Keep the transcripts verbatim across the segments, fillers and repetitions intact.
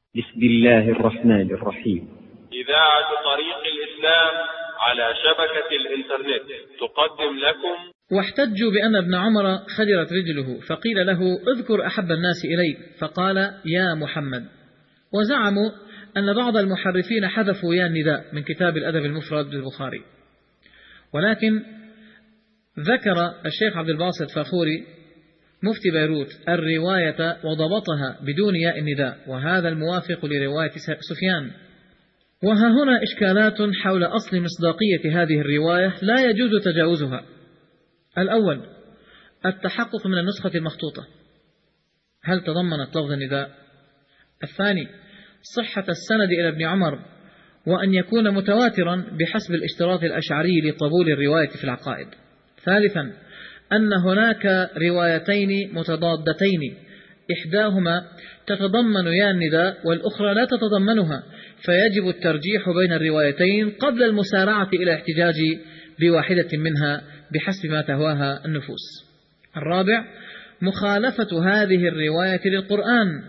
بسم الله الرحمن الرحيم. إذاعة طريق الإسلام على شبكة الإنترنت تقدم لكم. واحتجوا بأن ابن عمر خدرت رجله، فقيل له اذكر أحب الناس إليك، فقال يا محمد. وزعموا أن بعض المحرفين حذفوا يا النداء من كتاب الأدب المفرد للبخاري، ولكن ذكر الشيخ عبد الباسط فاخوري مفتي بيروت الرواية وضبطها بدون ياء النداء، وهذا الموافق لرواية سفيان. وها هنا إشكالات حول أصل مصداقية هذه الرواية لا يجوز تجاوزها. الأول، التحقق من النسخة المخطوطة، هل تضمنت لفظ النداء؟ الثاني، صحة السند إلى ابن عمر، وأن يكون متواترا بحسب الاشتراط الأشعري لقبول الرواية في العقائد. ثالثا، أن هناك روايتين متضادتين، إحداهما تتضمن يا النداء والأخرى لا تتضمنها، فيجب الترجيح بين الروايتين قبل المسارعة إلى الاحتجاج بواحدة منها بحسب ما تهواها النفوس. الرابع، مخالفة هذه الرواية للقرآن،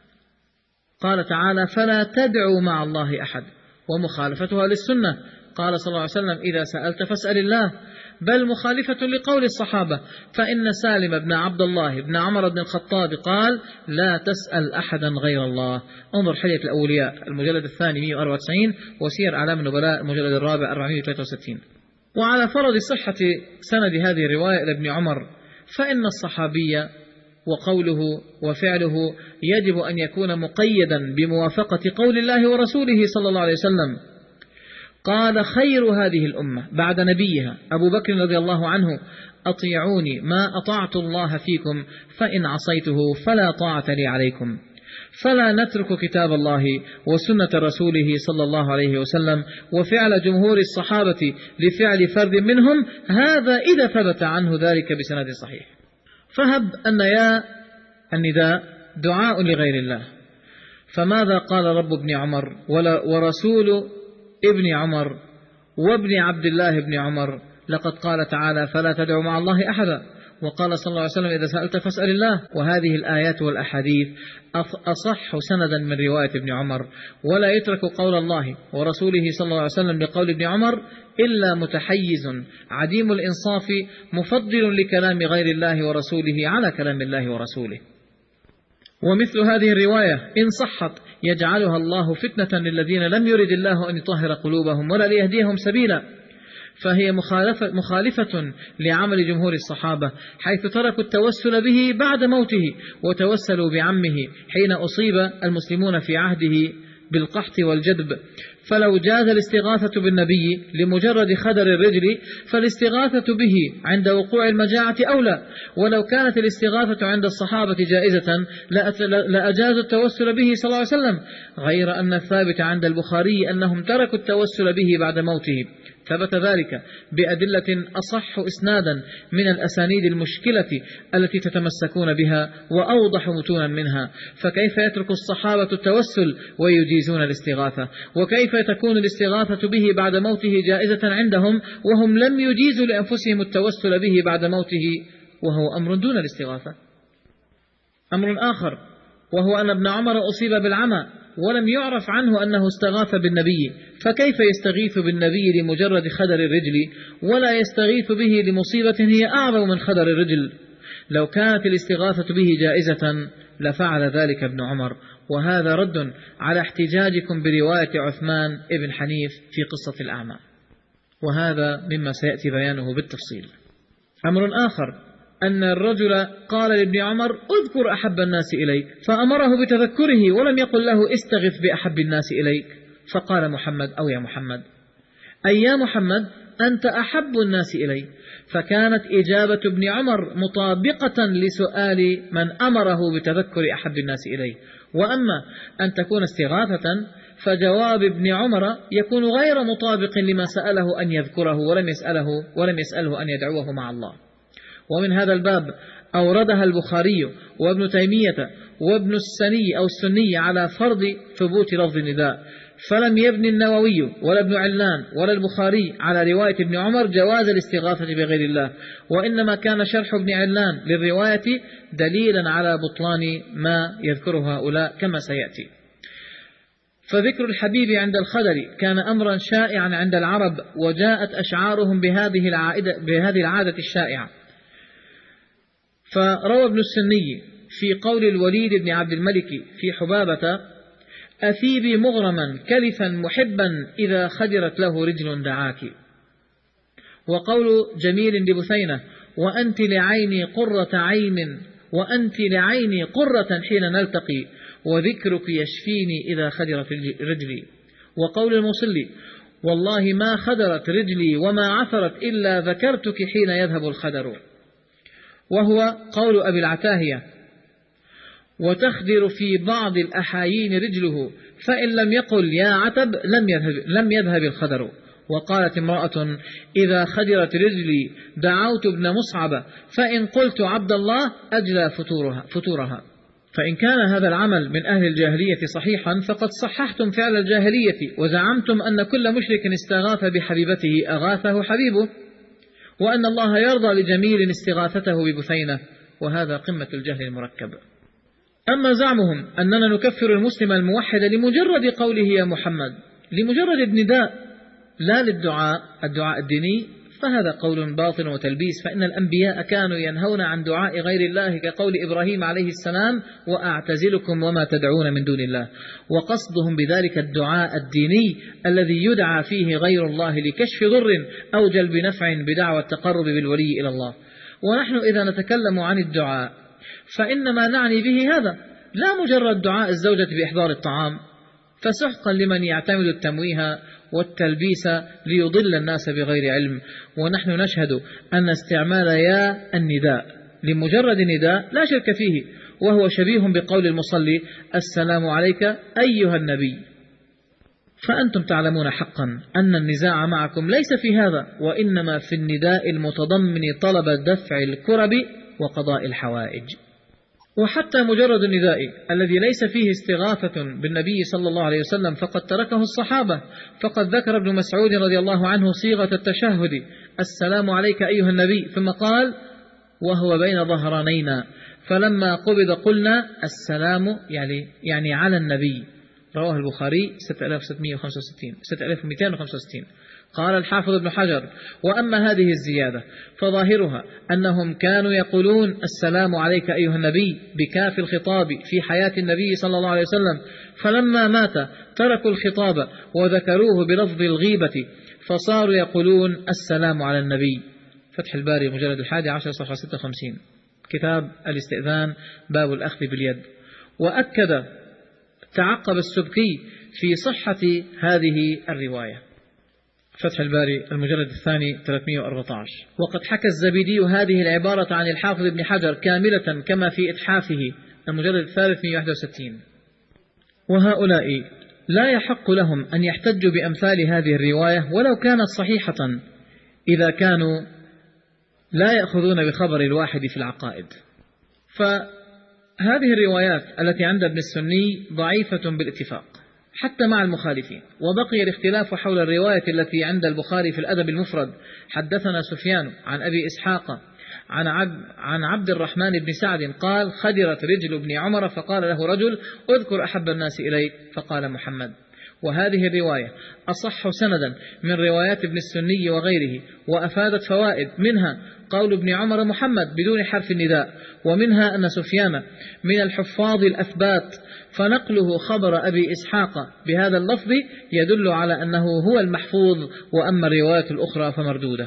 قال تعالى فلا تدعوا مع الله أحد، ومخالفتها للسنة، قال صلى الله عليه وسلم إذا سألت فاسأل الله، بل مخالفة لقول الصحابة، فإن سالم بن عبد الله بن عمر بن الخطاب قال لا تسأل أحدا غير الله. انظر حلية الأولياء المجلد الثاني مئة وأربعة وتسعين، وسير أعلام النبلاء المجلد الرابع أربعمئة وثلاثة وستين. وعلى فرض صحة سند هذه الرواية إلى ابن عمر، فإن الصحابي وقوله وفعله يجب أن يكون مقيدا بموافقة قول الله ورسوله صلى الله عليه وسلم. قال خير هذه الأمة بعد نبيها أبو بكر رضي الله عنه أطيعوني ما أطعت الله فيكم، فإن عصيته فلا طاعة لي عليكم. فلا نترك كتاب الله وسنة رسوله صلى الله عليه وسلم وفعل جمهور الصحابة لفعل فرد منهم، هذا إذا ثبت عنه ذلك بسند صحيح. فهب أن يا النداء دعاء لغير الله، فماذا قال رب ابن عمر ورسول ابن عمر وابن عبد الله بن عمر؟ لقد قال تعالى فلا تدعوا مع الله أحدا، وقال صلى الله عليه وسلم إذا سألت فاسأل الله. وهذه الآيات والأحاديث أصح سندا من رواية ابن عمر، ولا يترك قول الله ورسوله صلى الله عليه وسلم لقول ابن عمر إلا متحيز عديم الإنصاف مفضل لكلام غير الله ورسوله على كلام الله ورسوله. ومثل هذه الرواية إن صحت يجعلها الله فتنة للذين لم يرد الله أن يطهر قلوبهم ولا ليهديهم سبيلا، فهي مخالفة, مخالفة لعمل جمهور الصحابة، حيث تركوا التوسل به بعد موته وتوسلوا بعمه حين أصيب المسلمون في عهده بالقحط والجدب. فلو جاز الاستغاثة بالنبي لمجرد خدر الرجل فالاستغاثة به عند وقوع المجاعة أولى، ولو كانت الاستغاثة عند الصحابة جائزة لأجازوا التوسل به صلى الله عليه وسلم، غير أن الثابت عند البخاري أنهم تركوا التوسل به بعد موته، ثبت ذلك بأدلة أصح إسنادا من الأسانيد المشكلة التي تتمسكون بها وأوضح متونا منها. فكيف يترك الصحابة التوسل ويجيزون الاستغاثة؟ وكيف تكون الاستغاثة به بعد موته جائزة عندهم وهم لم يجيزوا لأنفسهم التوسل به بعد موته، وهو أمر دون الاستغاثة. أمر آخر، وهو أن ابن عمر أصيب بالعمى ولم يعرف عنه أنه استغاث بالنبي، فكيف يستغيث بالنبي لمجرد خدر الرجل ولا يستغيث به لمصيبة هي أعظم من خدر الرجل؟ لو كانت الاستغاثة به جائزة لفعل ذلك ابن عمر، وهذا رد على احتجاجكم برواية عثمان ابن حنيف في قصة الأعمى، وهذا مما سيأتي بيانه بالتفصيل. أمر آخر، أن الرجل قال لابن عمر اذكر أحب الناس إليك، فأمره بتذكره ولم يقل له استغث بأحب الناس إليك، فقال محمد أو يا محمد، أي يا محمد أنت أحب الناس إلي، فكانت إجابة ابن عمر مطابقة لسؤال من أمره بتذكر أحب الناس إليه. وأما أن تكون استغاثة فجواب ابن عمر يكون غير مطابق لما سأله أن يذكره ولم يسأله, ولم يسأله أن يدعوه مع الله. ومن هذا الباب أوردها البخاري وابن تيمية وابن السني أو السني على فرض ثبوت لفظ النداء، فلم يبني النووي ولا ابن علان ولا البخاري على رواية ابن عمر جواز الاستغاثة بغير الله، وإنما كان شرح ابن علان للرواية دليلا على بطلان ما يذكره هؤلاء كما سيأتي. فذكر الحبيب عند الخدر كان أمرا شائعا عند العرب، وجاءت أشعارهم بهذه العادة, بهذه العادة الشائعة. فروى ابن السني في قول الوليد بن عبد الملك في حبابة: أثيبي مغرما كلفا محبا إذا خدرت له رجل دعاك. وقول جميل لبثينة: وأنت لعيني قرة عين وأنت لعيني قرة حين نلتقي، وذكرك يشفيني إذا خدرت رجلي. وقول المصلي: والله ما خدرت رجلي وما عثرت إلا ذكرتك حين يذهب الخدر. وهو قول أبي العتاهية: وتخدر في بعض الأحايين رجله، فإن لم يقل يا عتب لم يذهب, لم يذهب الخدر. وقالت امرأة: إذا خدرت رجلي دعوت ابن مصعب، فإن قلت عبد الله أجلى فتورها, فتورها. فإن كان هذا العمل من أهل الجاهلية صحيحا، فقد صححتم فعل الجاهلية، وزعمتم أن كل مشرك استغاث بحبيبته أغاثه حبيبه، وأن الله يرضى لجميل استغاثته ببثينة، وهذا قمة الجهل المركب. أما زعمهم أننا نكفر المسلم الموحد لمجرد قوله يا محمد، لمجرد النداء لا للدعاء الدعاء الديني، فهذا قول باطل وتلبيس. فإن الأنبياء كانوا ينهون عن دعاء غير الله، كقول إبراهيم عليه السلام: وأعتزلكم وما تدعون من دون الله. وقصدهم بذلك الدعاء الديني الذي يدعى فيه غير الله لكشف ضر أو جلب نفع بدعوى التقرب بالولي إلى الله. ونحن إذا نتكلم عن الدعاء فإنما نعني به هذا، لا مجرد دعاء الزوجة بإحضار الطعام، فسحقا لمن يعتمد التمويه والتلبيس ليضل الناس بغير علم. ونحن نشهد أن استعمال يا النداء لمجرد نداء لا شرك فيه، وهو شبيه بقول المصلي: السلام عليك أيها النبي. فأنتم تعلمون حقا أن النزاع معكم ليس في هذا، وإنما في النداء المتضمن طلب دفع الكرب وقضاء الحوائج. وحتى مجرد النداء الذي ليس فيه استغاثة بالنبي صلى الله عليه وسلم فقد تركه الصحابة. فقد ذكر ابن مسعود رضي الله عنه صيغة التشهد: السلام عليك أيها النبي، ثم قال: وهو بين ظهرانينا، فلما قبض قلنا السلام يعني, يعني على النبي. رواه البخاري ستة آلاف وستمائة وخمسة وستين ستة آلاف ومئتين وخمسة وستين. قال الحافظ ابن حجر: وأما هذه الزيادة فظاهرها أنهم كانوا يقولون السلام عليك أيها النبي بكاف الخطاب في حياة النبي صلى الله عليه وسلم، فلما مات تركوا الخطاب وذكروه بلفظ الغيبة، فصاروا يقولون السلام على النبي. فتح الباري مجلد الحادي عشر صفحة ستة وخمسين، كتاب الاستئذان باب الأخذ باليد. وأكد تعقب السبكي في صحة هذه الرواية. فتح الباري المجلد الثاني ثلاثمائة وأربعة عشر. وقد حكى الزبيدي هذه العبارة عن الحافظ ابن حجر كاملة كما في إتحافه المجلد الثالث مئة وواحد وستين. وهؤلاء لا يحق لهم أن يحتجوا بأمثال هذه الرواية ولو كانت صحيحة، إذا كانوا لا يأخذون بخبر الواحد في العقائد. فهذه الروايات التي عند ابن السني ضعيفة بالاتفاق حتى مع المخالفين. وبقي الاختلاف حول الرواية التي عند البخاري في الأدب المفرد: حدثنا سفيان عن أبي إسحاق عن عبد, عن عبد الرحمن بن سعد قال: خدرت رجل ابن عمر فقال له رجل: اذكر أحب الناس إليك، فقال محمد. وهذه الرواية أصح سندا من روايات ابن السني وغيره، وأفادت فوائد، منها قول ابن عمر محمد بدون حرف النداء، ومنها أن سفيان من الحفاظ الأثبات، فنقله خبر أبي إسحاق بهذا اللفظ يدل على أنه هو المحفوظ، وأما الرواية الأخرى فمردودة.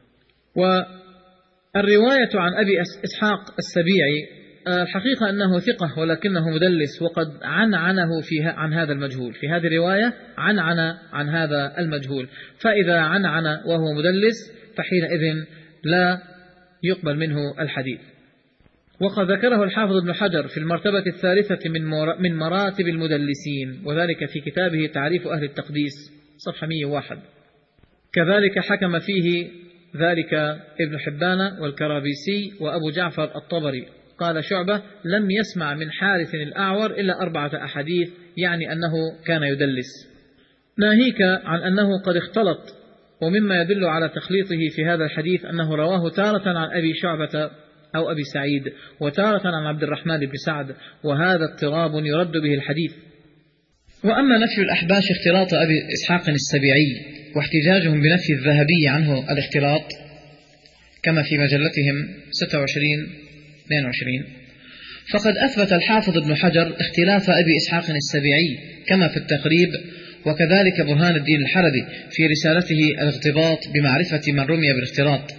والرواية عن أبي إسحاق السبيعي الحقيقة أنه ثقة ولكنه مدلس، وقد عنعنه فيها عن هذا المجهول. في هذه الرواية عنعن عن هذا المجهول، فإذا عنعن وهو مدلس فحينئذ لا يقبل منه الحديث. وقد ذكره الحافظ ابن حجر في المرتبة الثالثة من مراتب المدلسين، وذلك في كتابه تعريف أهل التقديس صفحة مئة وواحد. كذلك حكم فيه ذلك ابن حبان والكرابيسي وأبو جعفر الطبري. قال شعبة: لم يسمع من حارث الأعور إلا أربعة أحاديث، يعني أنه كان يدلس. ناهيك عن أنه قد اختلط، ومما يدل على تخليطه في هذا الحديث أنه رواه تارة عن أبي شعبة أو أبي سعيد، وتارة عن عبد الرحمن بن سعد، وهذا اضطراب يرد به الحديث. وأما نفي الأحباش اختلاط أبي إسحاق السبيعي واحتجاجهم بنفي الذهبي عنه الاختلاط كما في مجلتهم ستة وعشرين اثنين وعشرين، فقد أثبت الحافظ ابن حجر اختلاف أبي إسحاق السبيعي كما في التقريب، وكذلك برهان الدين الحلبي في رسالته الاغتباط بمعرفة من رمي بالاختلاط.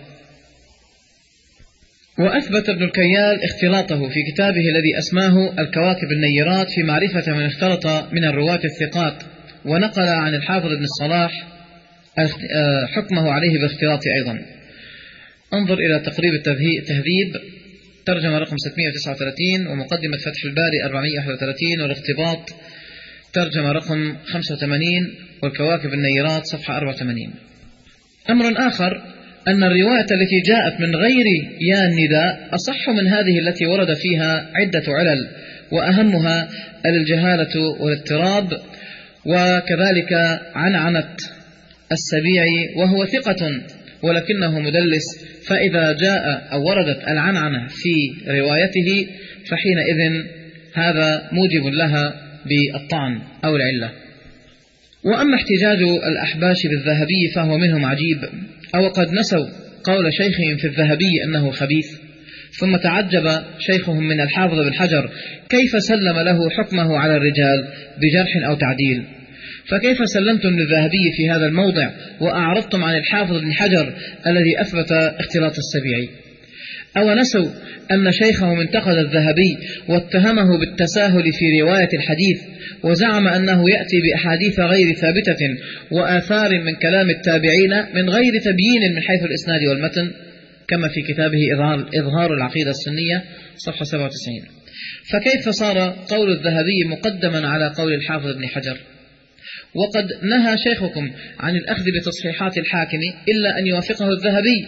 وأثبت ابن الكيال اختلاطه في كتابه الذي أسماه الكواكب النيرات في معرفة من اختلط من الرواة الثقات، ونقل عن الحافظ ابن الصلاح حكمه عليه بالاختلاط أيضا. انظر إلى تقريب التهذيب ترجمة رقم ستمائة وتسعة وثلاثين، ومقدمة فتح الباري أربعمائة وواحد وثلاثين، والاغتباط ترجمة رقم خمسة وثمانين، والكواكب النيرات صفحة أربعة وثمانين. أمر آخر أن الرواية التي جاءت من غير يا النداء أصح من هذه التي ورد فيها عدة علل، وأهمها الجهالة والاضطراب، وكذلك عنعنة السبيعي وهو ثقة ولكنه مدلس، فإذا جاء أو وردت العنعنة في روايته فحينئذ هذا موجب لها بالطعن أو العلة. وأما احتجاج الأحباش بالذهبي فهو منهم عجيب، أو قد نسوا قول شيخهم في الذهبي أنه خبيث، ثم تعجب شيخهم من الحافظ بن حجر كيف سلم له حكمه على الرجال بجرح أو تعديل، فكيف سلمتم للذهبي في هذا الموضع وأعرضتم عن الحافظ بن حجر الذي أثبت اختلاط السبيعي؟ أو نسوا أن شيخهم انتقد الذهبي واتهمه بالتساهل في رواية الحديث، وزعم أنه يأتي بأحاديث غير ثابتة وآثار من كلام التابعين من غير تبيين من حيث الإسناد والمتن، كما في كتابه إظهار العقيدة السنية صفحة سبعة وتسعين. فكيف صار قول الذهبي مقدما على قول الحافظ بن حجر؟ وقد نهى شيخكم عن الأخذ بتصحيحات الحاكم إلا أن يوافقه الذهبي،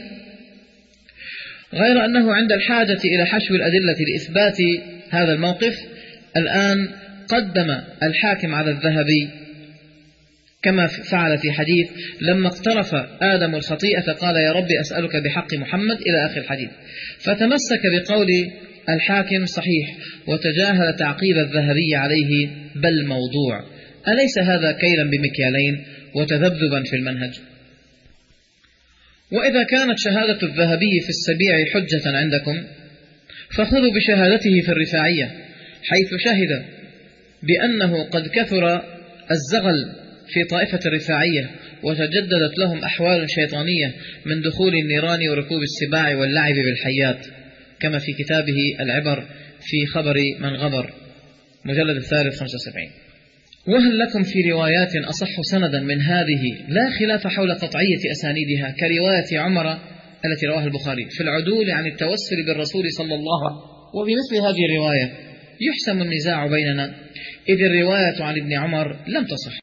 غير أنه عند الحاجة إلى حشو الأدلة لإثبات هذا الموقف الآن قدم الحاكم على الذهبي، كما فعل في حديث لما اقترف آدم الخطيئة قال يا رب أسألك بحق محمد إلى آخر الحديث، فتمسك بقول الحاكم صحيح وتجاهل تعقيب الذهبي عليه بل موضوع. أليس هذا كيلا بمكيالين وتذبذبا في المنهج؟ وإذا كانت شهادة الذهبي في السبيع حجة عندكم فخذوا بشهادته في الرفاعية، حيث شهد بأنه قد كثر الزغل في طائفة الرفاعية وتجددت لهم أحوال شيطانية من دخول النيران وركوب السباع واللعب بالحيات، كما في كتابه العبر في خبر من غبر مجلد الثالث خمسة وسبعين. وهل لكم في روايات أصح سندا من هذه لا خلاف حول قطعية أسانيدها كرواية عمر التي رواها البخاري في العدول عن التوسل بالرسول صلى الله عليه وسلم؟ وبمثل هذه الرواية يحسم النزاع بيننا، إذ الرواية عن ابن عمر لم تصح.